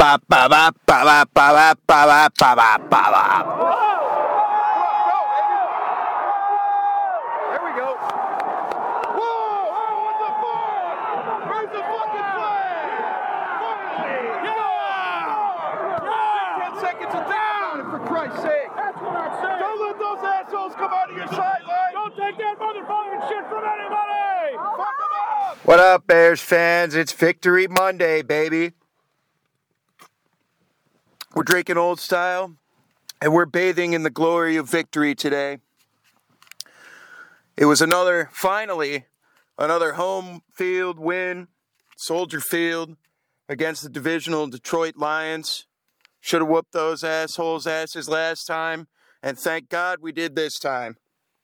ba ba ba ba ba ba ba ba ba ba ba. What up, Bears fans? It's Victory Monday, baby. We're drinking old style, and we're bathing in the glory of victory today. It was finally, another home field win, Soldier Field, against the divisional Detroit Lions. Should have whooped those assholes' asses last time, and thank God we did this time.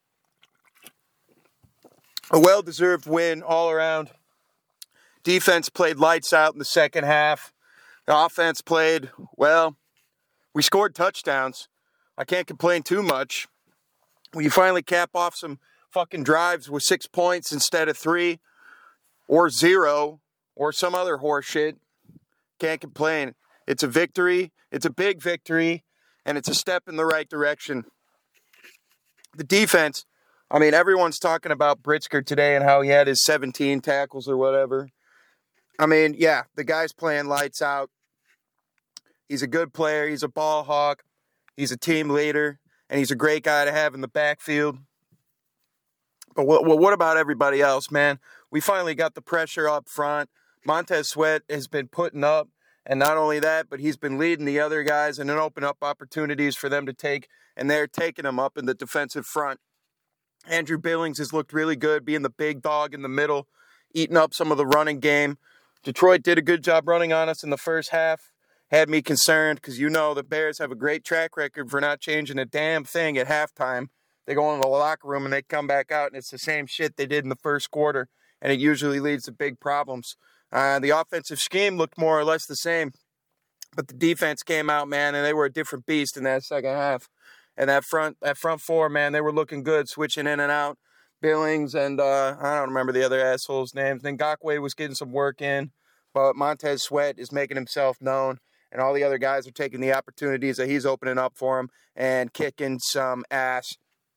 A well-deserved win all around. Defense played lights out in the second half. The offense played, well, we scored touchdowns. I can't complain too much. When you finally cap off some fucking drives with 6 points instead of 3 or 0 or some other horse shit, can't complain. It's a victory. It's a big victory, and it's a step in the right direction. The defense, I mean, everyone's talking about Britzker today and how he had his 17 tackles or whatever. I mean, yeah, the guy's playing lights out. He's a good player. He's a ball hawk. He's a team leader, and he's a great guy to have in the backfield. But what about everybody else, man? We finally got the pressure up front. Montez Sweat has been putting up, and not only that, but he's been leading the other guys and then opening up opportunities for them to take, and they're taking them up in the defensive front. Andrew Billings has looked really good, being the big dog in the middle, eating up some of the running game. Detroit did a good job running on us in the first half. Had me concerned because the Bears have a great track record for not changing a damn thing at halftime. They go into the locker room and they come back out and it's the same shit they did in the first quarter, and it usually leads to big problems. The offensive scheme looked more or less the same, but the defense came out, man, and they were a different beast in that second half. And that front four, man, they were looking good, switching in and out. Billings and I don't remember the other assholes' names. Then Ngakoue was getting some work in, but Montez Sweat is making himself known, and all the other guys are taking the opportunities that he's opening up for them and kicking some ass.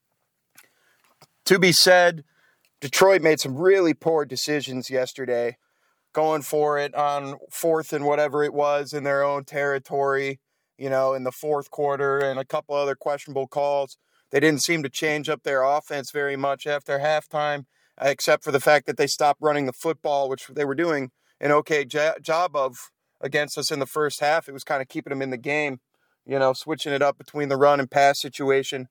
To be said, Detroit made some really poor decisions yesterday, going for it on 4th and whatever it was in their own territory, in the fourth quarter, and a couple other questionable calls. They didn't seem to change up their offense very much after halftime, except for the fact that they stopped running the football, which they were doing an okay job of against us in the first half. It was kind of keeping them in the game, switching it up between the run and pass situation.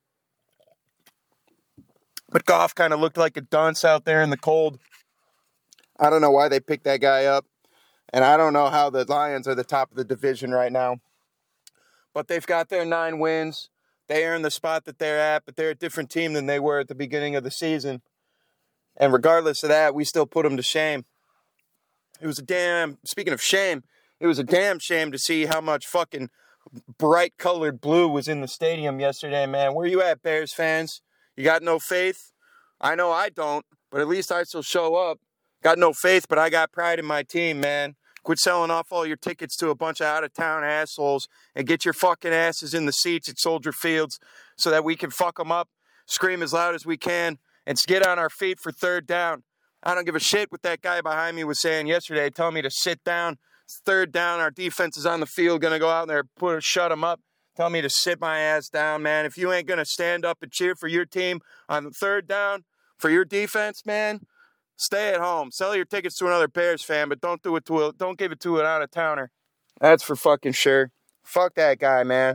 But Goff kind of looked like a dunce out there in the cold. I don't know why they picked that guy up, and I don't know how the Lions are the top of the division right now. But they've got their 9 wins. They earned the spot that they're at, but they're a different team than they were at the beginning of the season. And regardless of that, we still put them to shame. Speaking of shame, it was a damn shame to see how much fucking bright colored blue was in the stadium yesterday, man. Where you at, Bears fans? You got no faith? I know I don't, but at least I still show up. Got no faith, but I got pride in my team, man. Quit selling off all your tickets to a bunch of out-of-town assholes and get your fucking asses in the seats at Soldier Fields so that we can fuck them up, scream as loud as we can, and get on our feet for third down. I don't give a shit what that guy behind me was saying yesterday, telling me to sit down. It's third down. Our defense is on the field, going to go out there and shut them up. Tell me to sit my ass down, man. If you ain't going to stand up and cheer for your team on the third down for your defense, man, stay at home. Sell your tickets to another Bears fan, but don't give it to an out-of-towner. That's for fucking sure. Fuck that guy, man.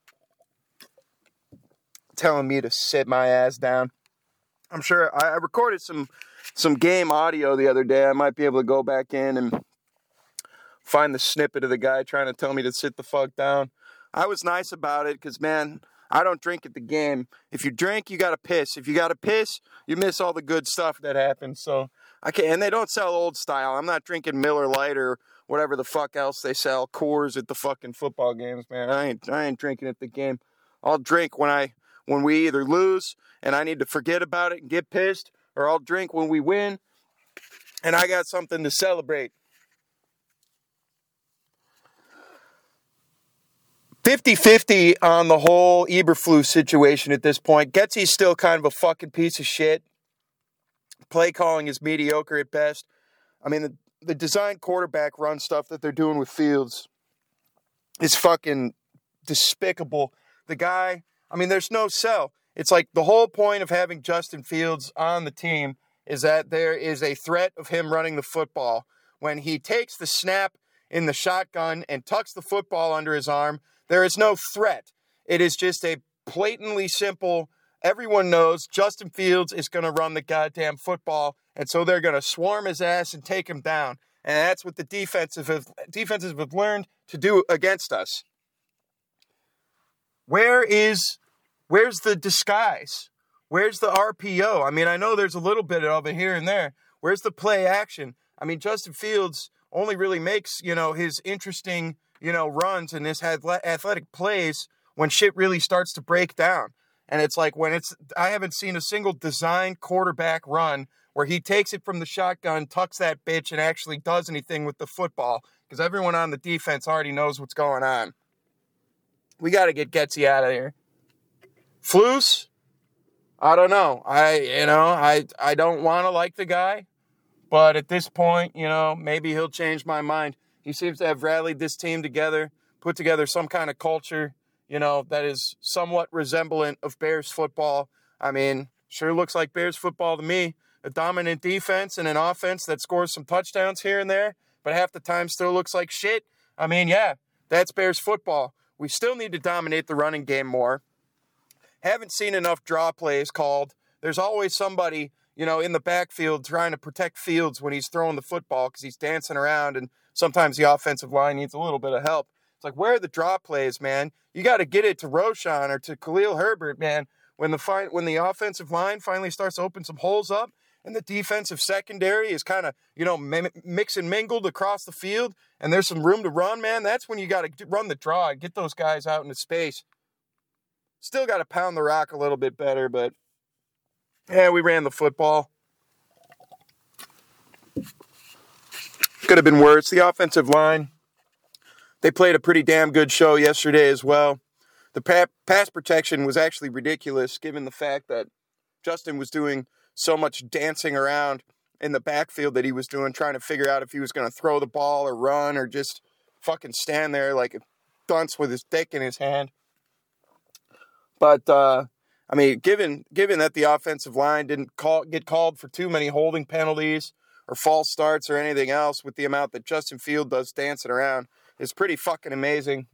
Telling me to sit my ass down. I'm sure I recorded some game audio the other day. I might be able to go back in and find the snippet of the guy trying to tell me to sit the fuck down. I was nice about it because, man, I don't drink at the game. If you drink, you got to piss. If you got to piss, you miss all the good stuff that happens. So I can't. And they don't sell old style. I'm not drinking Miller Lite or whatever the fuck else they sell, Coors at the fucking football games, man. I ain't drinking at the game. I'll drink when we either lose and I need to forget about it and get pissed, or I'll drink when we win and I got something to celebrate. 50-50 on the whole Eberflus situation at this point. Getsy's still kind of a fucking piece of shit. Play calling is mediocre at best. I mean, the design quarterback run stuff that they're doing with Fields is fucking despicable. The guy, I mean, there's no sell. It's like the whole point of having Justin Fields on the team is that there is a threat of him running the football. When he takes the snap in the shotgun and tucks the football under his arm, there is no threat. It is just a blatantly simple, everyone knows Justin Fields is going to run the goddamn football, and so they're going to swarm his ass and take him down. And that's what the defenses have learned to do against us. Where's the disguise? Where's the RPO? I mean, I know there's a little bit of it here and there. Where's the play action? I mean, Justin Fields only really makes, his interesting, runs and his athletic plays when shit really starts to break down. And it's like I haven't seen a single design quarterback run where he takes it from the shotgun, tucks that bitch, and actually does anything with the football because everyone on the defense already knows what's going on. We got to get Getsy out of here. Flus? I don't know. I don't want to like the guy, but at this point, maybe he'll change my mind. He seems to have rallied this team together, put together some kind of culture, that is somewhat resemblant of Bears football. I mean, sure looks like Bears football to me. A dominant defense and an offense that scores some touchdowns here and there, but half the time still looks like shit. I mean, yeah, that's Bears football. We still need to dominate the running game more. Haven't seen enough draw plays called. There's always somebody, in the backfield trying to protect Fields when he's throwing the football because he's dancing around, and sometimes the offensive line needs a little bit of help. It's like, where are the draw plays, man? You got to get it to Roschon or to Khalil Herbert, man. When the offensive line finally starts to open some holes up and the defensive secondary is kind of, mix and mingled across the field and there's some room to run, man, that's when you got to run the draw and get those guys out into space. Still got to pound the rock a little bit better, but, yeah, we ran the football. Could have been worse. The offensive line, they played a pretty damn good show yesterday as well. The pass protection was actually ridiculous given the fact that Justin was doing so much dancing around in the backfield that he was doing, trying to figure out if he was going to throw the ball or run or just fucking stand there like a dunce with his dick in his hand. But, given that the offensive line didn't get called for too many holding penalties or false starts or anything else with the amount that Justin Fields does dancing around, is pretty fucking amazing.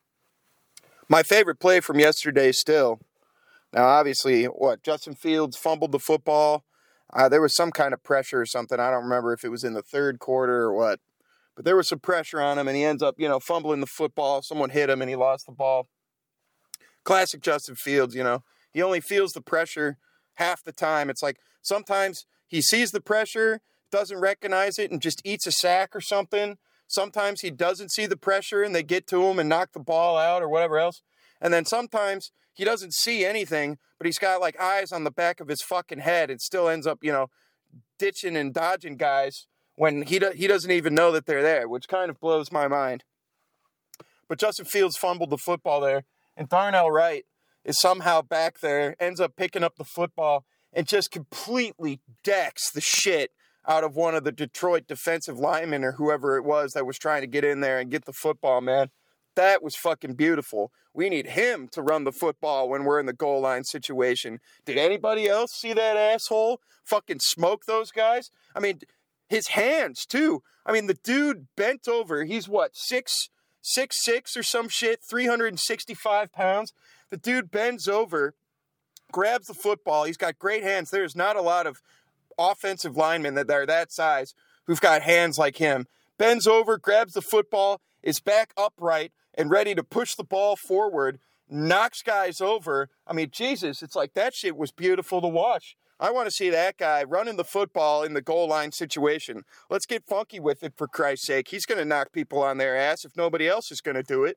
My favorite play from yesterday still. Now, obviously, Justin Fields fumbled the football. There was some kind of pressure or something. I don't remember if it was in the third quarter or what. But there was some pressure on him, and he ends up, fumbling the football. Someone hit him, and he lost the ball. Classic Justin Fields, He only feels the pressure half the time. It's like sometimes he sees the pressure, doesn't recognize it, and just eats a sack or something. Sometimes he doesn't see the pressure and they get to him and knock the ball out or whatever else. And then sometimes he doesn't see anything, but he's got like eyes on the back of his fucking head and still ends up, ditching and dodging guys when he doesn't even know that they're there, which kind of blows my mind. But Justin Fields fumbled the football there, and Darnell Wright is somehow back there, ends up picking up the football and just completely decks the shit out of one of the Detroit defensive linemen or whoever it was that was trying to get in there and get the football, man. That was fucking beautiful. We need him to run the football when we're in the goal line situation. Did anybody else see that asshole fucking smoke those guys? I mean, his hands, too. I mean, the dude bent over. He's what, 6'6" or some shit, 365 pounds. The dude bends over, grabs the football. He's got great hands. There's not a lot of offensive linemen that are that size who've got hands like him. Bends over, grabs the football, is back upright and ready to push the ball forward, knocks guys over. I mean, Jesus, it's like that shit was beautiful to watch. I want to see that guy running the football in the goal line situation. Let's get funky with it, for Christ's sake. He's going to knock people on their ass if nobody else is going to do it.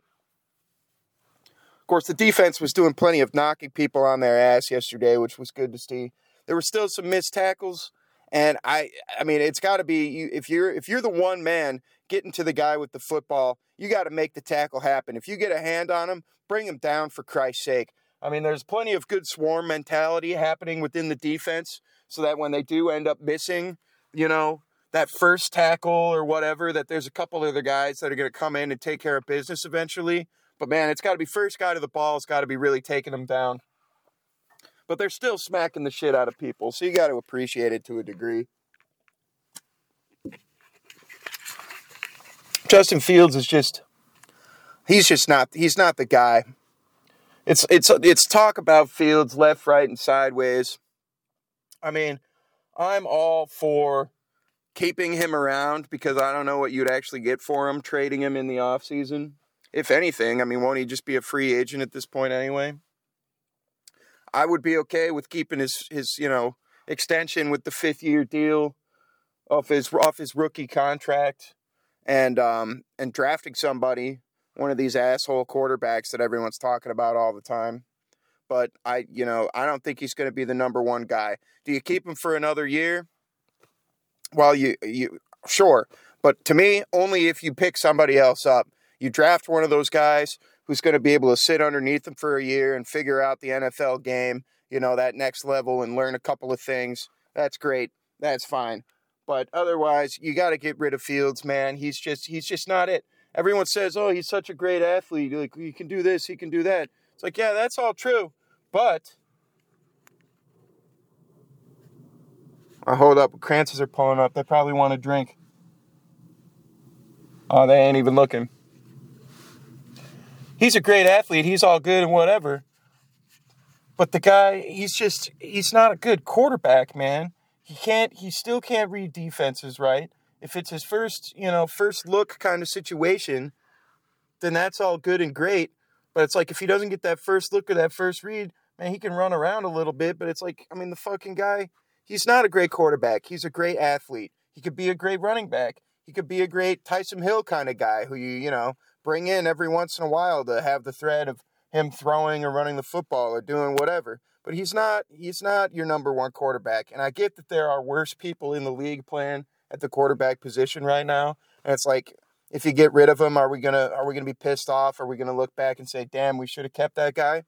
Of course, the defense was doing plenty of knocking people on their ass yesterday, which was good to see. There were still some missed tackles, and I mean, it's got to be if you're the one man getting to the guy with the football, you got to make the tackle happen. If you get a hand on him, bring him down for Christ's sake. I mean, there's plenty of good swarm mentality happening within the defense so that when they do end up missing, that first tackle or whatever, that there's a couple other guys that are going to come in and take care of business eventually. But, man, it's got to be first guy to the ball. It's got to be really taking them down. But they're still smacking the shit out of people, so you got to appreciate it to a degree. Justin Fields is he's not the guy. It's talk about Fields left, right, and sideways. I mean, I'm all for keeping him around because I don't know what you'd actually get for him, trading him in the offseason. If anything, I mean, won't he just be a free agent at this point anyway? I would be okay with keeping his extension with the 5-year deal off his rookie contract and drafting somebody, one of these asshole quarterbacks that everyone's talking about all the time. But I don't think he's going to be the number one guy. Do you keep him for another year? Well, you sure, but to me, only if you pick somebody else up. You draft one of those guys who's going to be able to sit underneath him for a year and figure out the NFL game, that next level and learn a couple of things. That's great. That's fine. But otherwise, you got to get rid of Fields, man. He's just not it. Everyone says, oh, he's such a great athlete. Like, he can do this, he can do that. It's like, yeah, that's all true. But, hold up. Crances are pulling up. They probably want a drink. Oh, they ain't even looking. He's a great athlete. He's all good and whatever. But the guy, he's not a good quarterback, man. He still can't read defenses right. If it's his first look kind of situation, then that's all good and great. But it's like if he doesn't get that first look or that first read, man, he can run around a little bit. But it's like, I mean, the fucking guy, he's not a great quarterback. He's a great athlete. He could be a great running back. He could be a great Taysom Hill kind of guy who you bring in every once in a while to have the threat of him throwing or running the football or doing whatever. But he's not your number one quarterback. And I get that there are worse people in the league playing at the quarterback position right now. And it's like, if you get rid of him, are we gonna be pissed off? Are we gonna look back and say, damn, we should have kept that guy?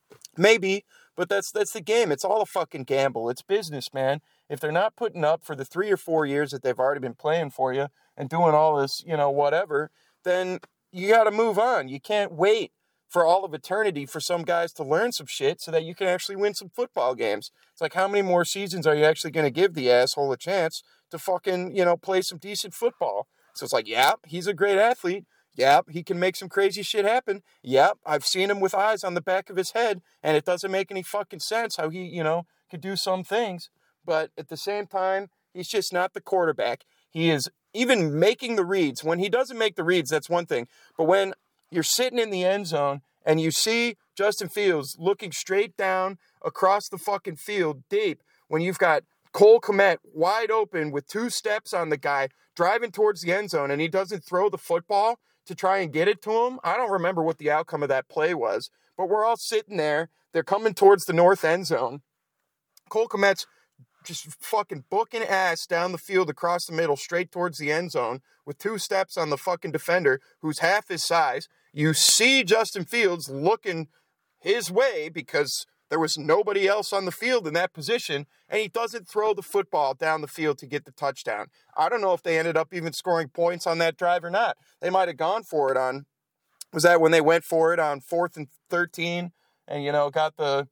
Maybe, but that's the game. It's all a fucking gamble. It's business, man. If they're not putting up for the 3 or 4 years that they've already been playing for you and doing all this, whatever, then you got to move on. You can't wait for all of eternity for some guys to learn some shit so that you can actually win some football games. It's like, how many more seasons are you actually going to give the asshole a chance to fucking, play some decent football? So it's like, yeah, he's a great athlete. Yeah, he can make some crazy shit happen. Yeah, I've seen him with eyes on the back of his head, and it doesn't make any fucking sense how he, could do some things. But at the same time, he's just not the quarterback. He is even making the reads. When he doesn't make the reads, that's one thing. But when you're sitting in the end zone and you see Justin Fields looking straight down across the fucking field deep, when you've got Cole Kmet wide open with 2 steps on the guy driving towards the end zone and he doesn't throw the football to try and get it to him. I don't remember what the outcome of that play was, but we're all sitting there. They're coming towards the north end zone. Cole Kmet's just fucking booking ass down the field across the middle straight towards the end zone with 2 steps on the fucking defender who's half his size. You see Justin Fields looking his way because there was nobody else on the field in that position, and he doesn't throw the football down the field to get the touchdown. I don't know if they ended up even scoring points on that drive or not. They might have gone for it on, was that when they went for it on 4th and 13 and, got the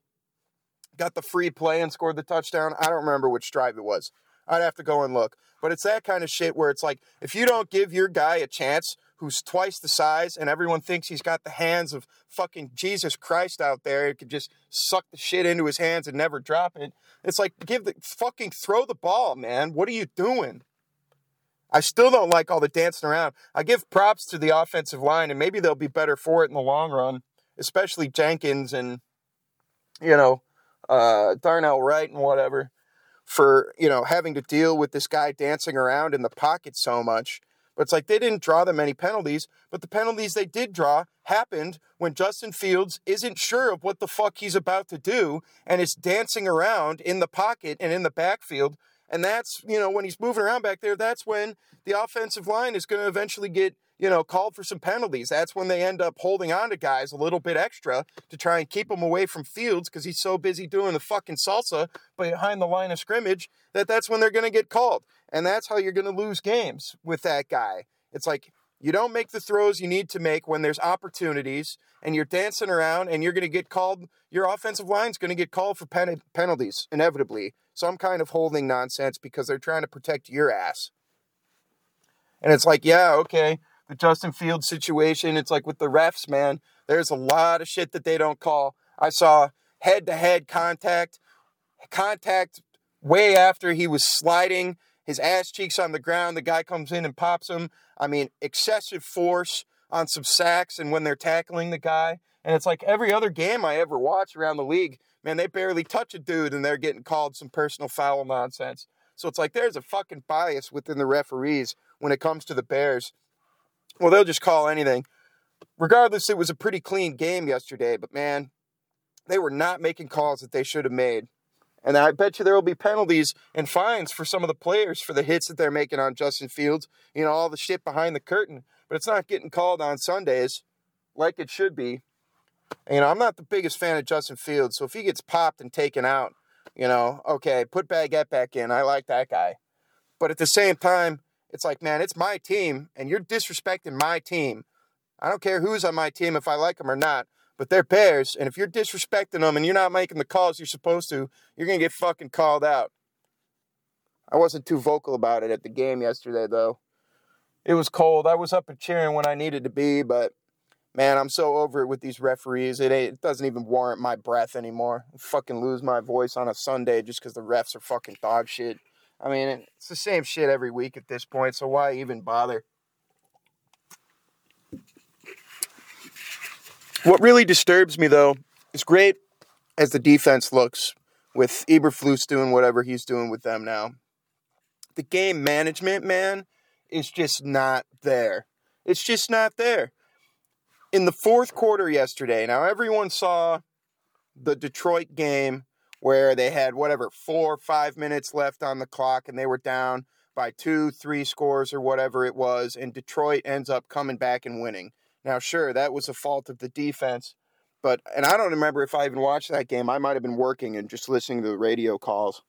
free play and scored the touchdown? I don't remember which drive it was. I'd have to go and look. But it's that kind of shit where it's like, if you don't give your guy a chance who's twice the size and everyone thinks he's got the hands of fucking Jesus Christ out there, he could just suck the shit into his hands and never drop it. It's like, throw the ball, man. What are you doing? I still don't like all the dancing around. I give props to the offensive line, and maybe they'll be better for it in the long run, especially Jenkins and, Darnell Wright and whatever, for, having to deal with this guy dancing around in the pocket so much. But it's like they didn't draw that many penalties, but the penalties they did draw happened when Justin Fields isn't sure of what the fuck he's about to do and is dancing around in the pocket and in the backfield And that's, when he's moving around back there, that's when the offensive line is going to eventually get, called for some penalties. That's when they end up holding on to guys a little bit extra to try and keep him away from Fields because he's so busy doing the fucking salsa behind the line of scrimmage that's when they're going to get called. And that's how you're going to lose games with that guy. It's like, you don't make the throws you need to make when there's opportunities, and you're dancing around, and you're going to get called. Your offensive line's going to get called for penalties, inevitably. So I'm kind of holding nonsense because they're trying to protect your ass. And it's like, yeah, okay, the Justin Fields situation, it's like with the refs, man, there's a lot of shit that they don't call. I saw head-to-head contact way after he was sliding his ass cheeks on the ground. The guy comes in and pops him. I mean, excessive force on some sacks and when they're tackling the guy. And it's like every other game I ever watch around the league, man, they barely touch a dude and they're getting called some personal foul nonsense. So it's like there's a fucking bias within the referees when it comes to the Bears. Well, they'll just call anything. Regardless, it was a pretty clean game yesterday, but man, they were not making calls that they should have made. And I bet you there will be penalties and fines for some of the players for the hits that they're making on Justin Fields. All the shit behind the curtain. But it's not getting called on Sundays like it should be. I'm not the biggest fan of Justin Fields, so if he gets popped and taken out, okay, put Baguette back in. I like that guy. But at the same time, it's like, man, it's my team, and you're disrespecting my team. I don't care who's on my team, if I like them or not. But they're Bears, and if you're disrespecting them and you're not making the calls you're supposed to, you're going to get fucking called out. I wasn't too vocal about it at the game yesterday, though. It was cold. I was up and cheering when I needed to be, but, man, I'm so over it with these referees. It doesn't even warrant my breath anymore. I fucking lose my voice on a Sunday just because the refs are fucking dog shit. I mean, it's the same shit every week at this point, so why even bother? What really disturbs me, though, is great as the defense looks with Eberflus doing whatever he's doing with them now. The game management, man, is just not there. It's just not there. In the fourth quarter yesterday, now everyone saw the Detroit game where they had 4 or 5 minutes left on the clock and they were down by 2-3 scores or whatever it was, and Detroit ends up coming back and winning. Now, sure, that was a fault of the defense, and I don't remember if I even watched that game. I might have been working and just listening to the radio calls.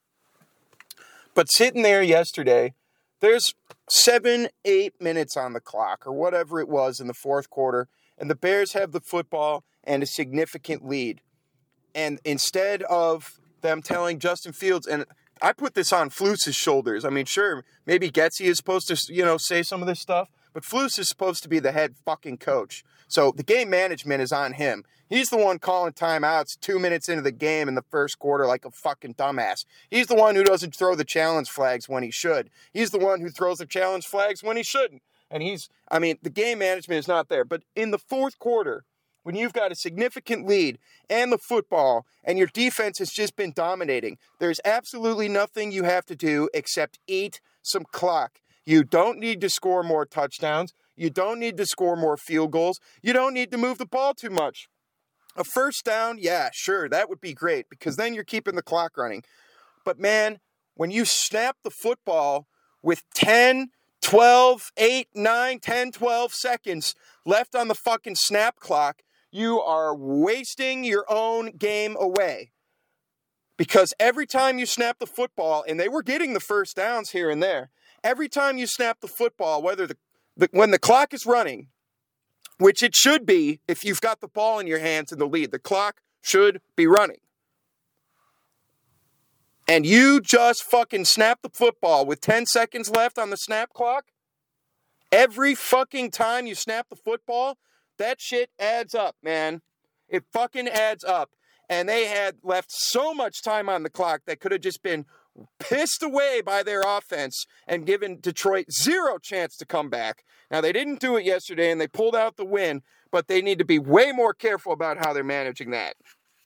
But sitting there yesterday, there's 7-8 minutes on the clock or whatever it was in the fourth quarter, and the Bears have the football and a significant lead. And instead of them telling Justin Fields, and I put this on Flus' shoulders. I mean, sure, maybe Getsy is supposed to, say some of this stuff, but Flus is supposed to be the head fucking coach. So the game management is on him. He's the one calling timeouts 2 minutes into the game in the first quarter like a fucking dumbass. He's the one who doesn't throw the challenge flags when he should. He's the one who throws the challenge flags when he shouldn't. And the game management is not there. But in the fourth quarter, when you've got a significant lead and the football and your defense has just been dominating, there's absolutely nothing you have to do except eat some clock. You don't need to score more touchdowns. You don't need to score more field goals. You don't need to move the ball too much. A first down, yeah, sure, that would be great because then you're keeping the clock running. But, man, when you snap the football with 10, 12, 8, 9, 10, 12 seconds left on the fucking snap clock, you are wasting your own game away. Because every time you snap the football, and they were getting the first downs here and there, every time you snap the football, whether when the clock is running, which it should be if you've got the ball in your hands in the lead, the clock should be running. And you just fucking snap the football with 10 seconds left on the snap clock, every fucking time you snap the football, that shit adds up, man. It fucking adds up. And they had left so much time on the clock that could have just been pissed away by their offense and given Detroit zero chance to come back. Now, they didn't do it yesterday, and they pulled out the win, but they need to be way more careful about how they're managing that.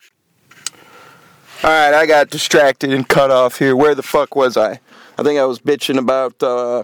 All right, I got distracted and cut off here. Where the fuck was I? I think I was bitching about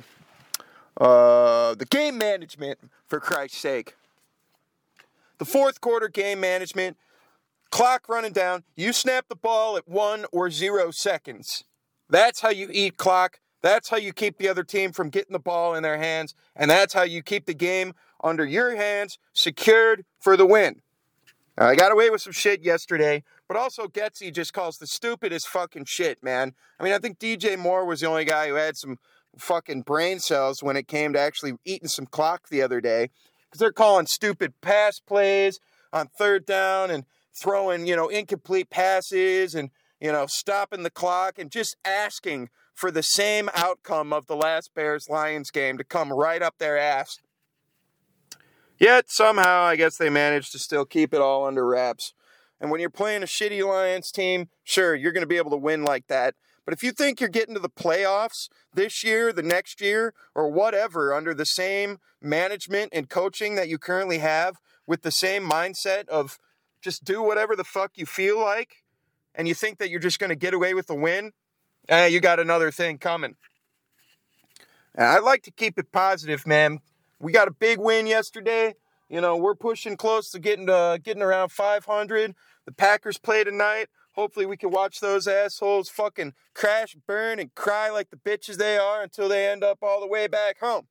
the game management, for Christ's sake. The fourth quarter game management, clock running down, you snap the ball at 1 or 0 seconds. That's how you eat clock. That's how you keep the other team from getting the ball in their hands. And that's how you keep the game under your hands, secured for the win. Now, I got away with some shit yesterday, but also Getsy just calls the stupidest fucking shit, man. I mean, I think DJ Moore was the only guy who had some fucking brain cells when it came to actually eating some clock the other day. Because they're calling stupid pass plays on third down and throwing, incomplete passes and, stopping the clock and just asking for the same outcome of the last Bears-Lions game to come right up their ass. Yet, somehow, I guess they managed to still keep it all under wraps. And when you're playing a shitty Lions team, sure, you're going to be able to win like that. But if you think you're getting to the playoffs this year, the next year, or whatever, under the same management and coaching that you currently have, with the same mindset of just do whatever the fuck you feel like, and you think that you're just going to get away with the win, you got another thing coming. And I like to keep it positive, man. We got a big win yesterday. We're pushing close to getting around 500. The Packers play tonight. Hopefully we can watch those assholes fucking crash, burn, and cry like the bitches they are until they end up all the way back home.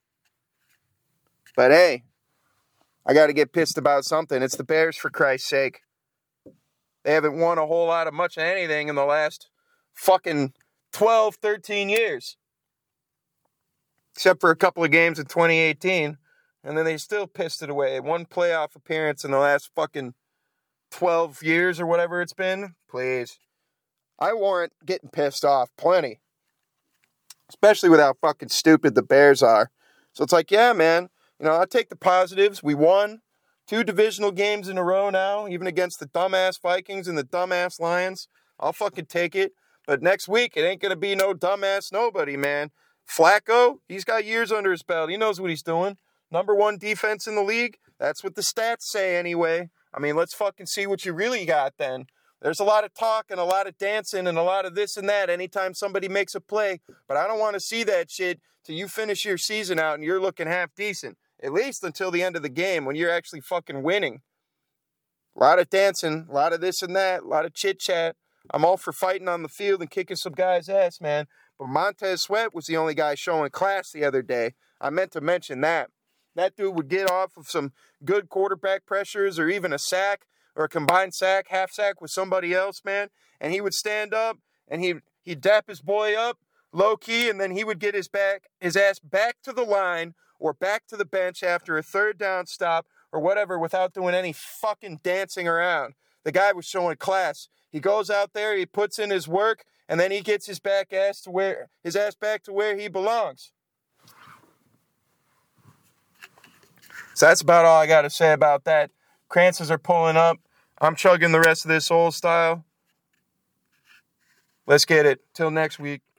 But hey, I got to get pissed about something. It's the Bears, for Christ's sake. They haven't won a whole lot of much of anything in the last fucking 12, 13 years. Except for a couple of games in 2018. And then they still pissed it away. One playoff appearance in the last fucking 12 years or whatever it's been. Please. I warrant getting pissed off plenty. Especially with how fucking stupid the Bears are. So it's like, yeah, man. I'll take the positives. We won 2 divisional games in a row now. Even against the dumbass Vikings and the dumbass Lions. I'll fucking take it. But next week, it ain't going to be no dumbass nobody, man. Flacco, he's got years under his belt. He knows what he's doing. Number 1 defense in the league. That's what the stats say anyway. I mean, let's fucking see what you really got then. There's a lot of talk and a lot of dancing and a lot of this and that anytime somebody makes a play. But I don't want to see that shit till you finish your season out and you're looking half decent. At least until the end of the game when you're actually fucking winning. A lot of dancing, a lot of this and that, a lot of chit-chat. I'm all for fighting on the field and kicking some guy's ass, man. But Montez Sweat was the only guy showing class the other day. I meant to mention that. That dude would get off of some good quarterback pressures or even a sack or a combined sack, half sack with somebody else, man. And he would stand up and he'd dap his boy up low key, and then he would get his ass back to the line or back to the bench after a third down stop or whatever without doing any fucking dancing around. The guy was showing class. He goes out there, he puts in his work, and then he gets his ass back to where he belongs. So that's about all I got to say about that. Crances are pulling up. I'm chugging the rest of this old style. Let's get it. Till next week.